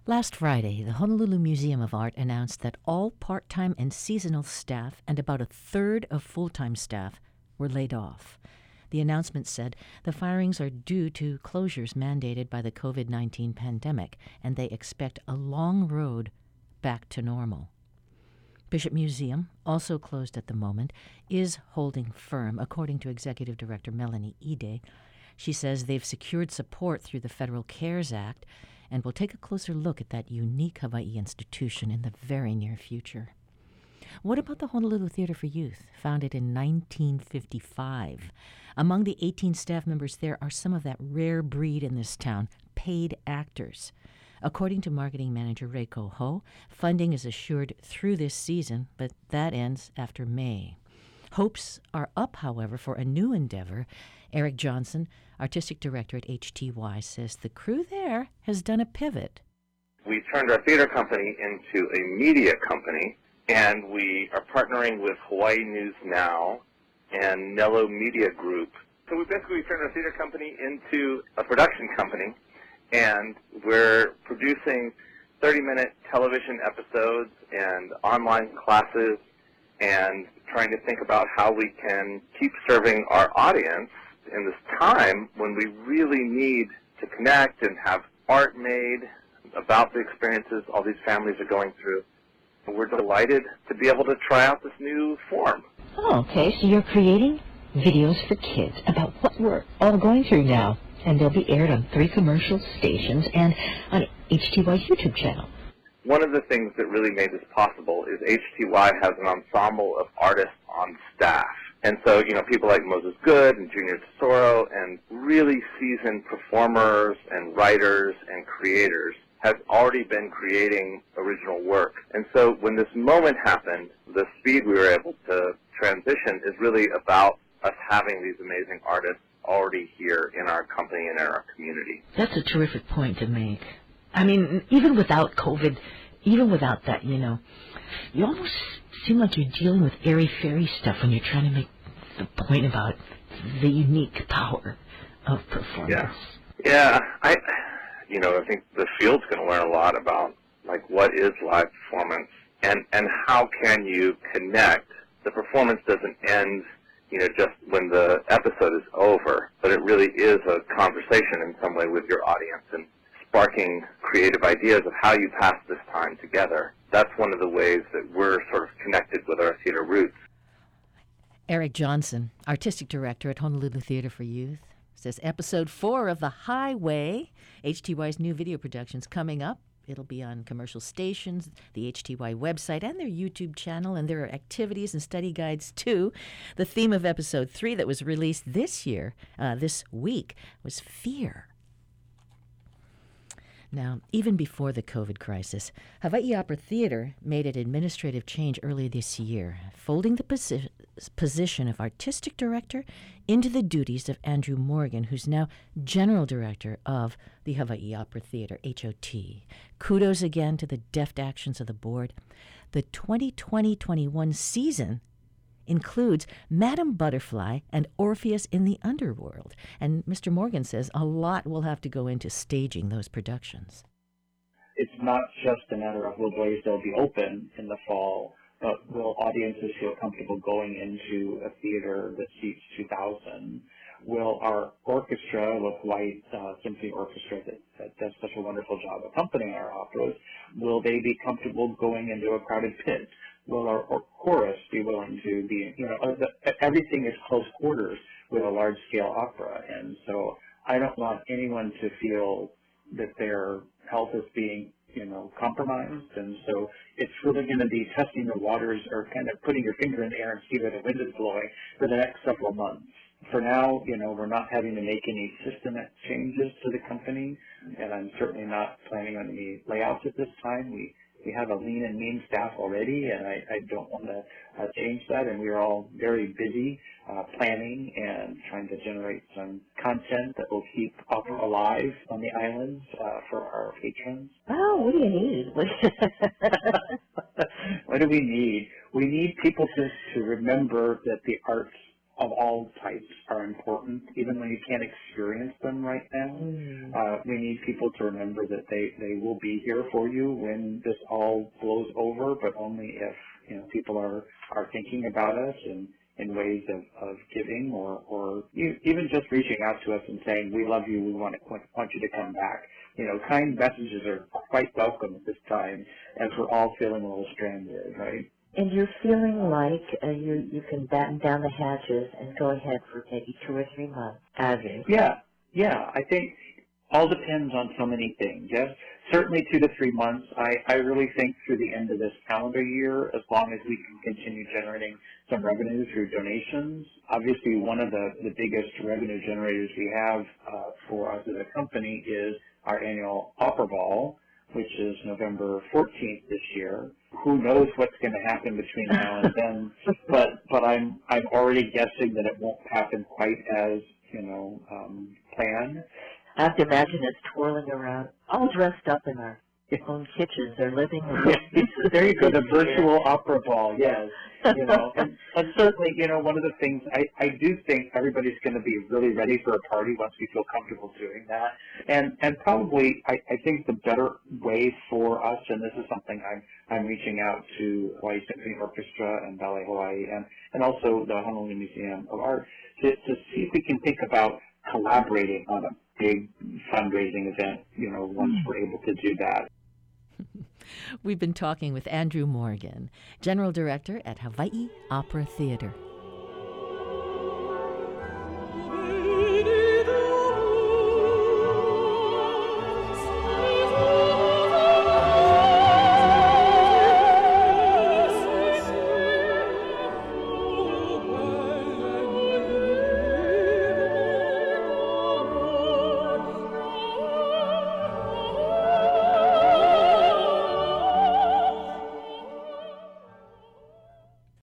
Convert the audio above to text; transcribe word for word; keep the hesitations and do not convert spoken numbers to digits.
Last Friday, the Honolulu Museum of Art announced that all part-time and seasonal staff and about a third of full-time staff were laid off. The announcement said the firings are due to closures mandated by the covid nineteen pandemic, and they expect a long road back to normal. Bishop Museum, also closed at the moment, is holding firm, according to Executive Director Melanie Ide. She says they've secured support through the Federal CARES Act and will take a closer look at that unique Hawaii institution in the very near future. What about the Honolulu Theater for Youth, founded in nineteen fifty-five? Among the eighteen staff members there are some of that rare breed in this town, paid actors. According to marketing manager Reiko Ho, funding is assured through this season, but that ends after May. Hopes are up, however, for a new endeavor. Eric Johnson, artistic director at H T Y, says the crew there has done a pivot. We turned our theater company into a media company, and we are partnering with Hawaii News Now and Nello Media Group. So we basically turned our theater company into a production company, and we're producing thirty-minute television episodes and online classes and trying to think about how we can keep serving our audience in this time when we really need to connect and have art made about the experiences all these families are going through. We're delighted to be able to try out this new form. Oh, okay, so you're creating videos for kids about what we're all going through now, and they'll be aired on three commercial stations and on H T Y's YouTube channel. One of the things that really made this possible is H T Y has an ensemble of artists on staff. And so, you know, people like Moses Good and Junior Tesoro and really seasoned performers and writers and creators have already been creating original work. And so when this moment happened, the speed we were able to transition is really about us having these amazing artists already here in our company and in our community. That's a terrific point to make. I mean, even without COVID, even without that, you know, you almost seem like you're dealing with airy-fairy stuff when you're trying to make the point about the unique power of performance. Yeah, yeah. I, you know, I think the field's going to learn a lot about, like, what is live performance and, and how can you connect. The performance doesn't end, you know, just when the episode is over, but it really is a conversation in some way with your audience and sparking creative ideas of how you pass this time together. That's one of the ways that we're sort of connected with our theater roots. Eric Johnson, artistic director at Honolulu Theater for Youth, says episode four of The Highway, H T Y's new video production's coming up. It'll be on commercial stations, the H T Y website, and their YouTube channel, and there are activities and study guides, too. The theme of episode three that was released this year, uh, this week, was fear. Now, even before the COVID crisis, Hawaii Opera Theater made an administrative change earlier this year, folding the posi- position of artistic director into the duties of Andrew Morgan, who's now general director of the Hawaii Opera Theater, H O T. Kudos again to the deft actions of the board. The twenty twenty twenty-one season includes Madame Butterfly and Orpheus in the Underworld. And Mister Morgan says a lot will have to go into staging those productions. It's not just a matter of will Blaisdell be open in the fall, but will audiences feel comfortable going into a theater that seats two thousand? Will our orchestra, with White uh, Symphony Orchestra that, that does such a wonderful job accompanying our operas, will they be comfortable going into a crowded pit? Will our, our chorus be willing to be, you know, uh, the, everything is close quarters with a large-scale opera, and so I don't want anyone to feel that their health is being, you know, compromised, and so it's really going to be testing the waters or kind of putting your finger in the air and see where the wind is blowing for the next several months. For now, you know, we're not having to make any systemic changes to the company, and I'm certainly not planning on any layouts at this time. We We have a lean and mean staff already, and I, I don't want to uh, change that, and we're all very busy uh, planning and trying to generate some content that will keep opera alive on the islands uh, for our patrons. Oh, what do you need? What do we need? We need people to, to remember that the arts of all types are important, even when you can't experience them right now. Mm. Uh, we need people to remember that they, they will be here for you when this all blows over, but only if, you know, people are, are thinking about us and in ways of, of giving or, or even just reaching out to us and saying, we love you, we want, want you to come back. You know, kind messages are quite welcome at this time as we're all feeling a little stranded, right? And you're feeling like uh, you you can batten down the hatches and go ahead for maybe two or three months. Average. Yeah, yeah. I think all depends on so many things. Yes, certainly two to three months. I, I really think through the end of this calendar year, as long as we can continue generating some revenue through donations. Obviously, one of the, the biggest revenue generators we have uh, for us as a company is our annual Opera Ball, which is November fourteenth this year. Who knows what's going to happen between now and then? but but I'm I'm already guessing that it won't happen quite as you know um, planned. I have to imagine us twirling around, all dressed up in our own kitchens or living room. There you go, the virtual opera ball, yes. You know, and, and certainly, you know, one of the things, I, I do think everybody's going to be really ready for a party once we feel comfortable doing that. And and probably, I, I think the better way for us, and this is something I'm, I'm reaching out to Hawaii Symphony Orchestra and Ballet Hawaii and, and also the Honolulu Museum of Art, to, to see if we can think about collaborating on a big fundraising event, you know, once we're able to do that. We've been talking with Andrew Morgan, General Director at Hawaii Opera Theater.